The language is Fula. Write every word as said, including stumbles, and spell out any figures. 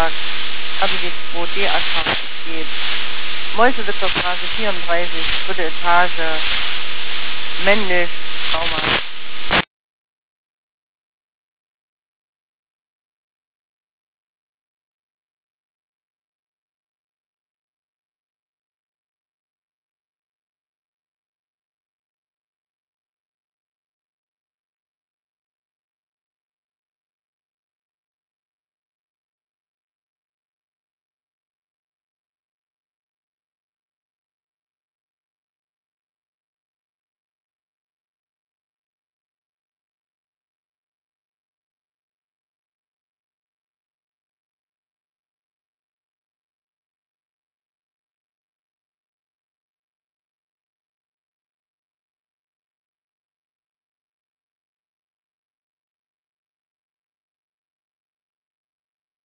Auftrag Kabinet zwei D-Antrag geht. Mäusewitzerstraße vierunddreißig, dritte Etage, männlich, Trauma.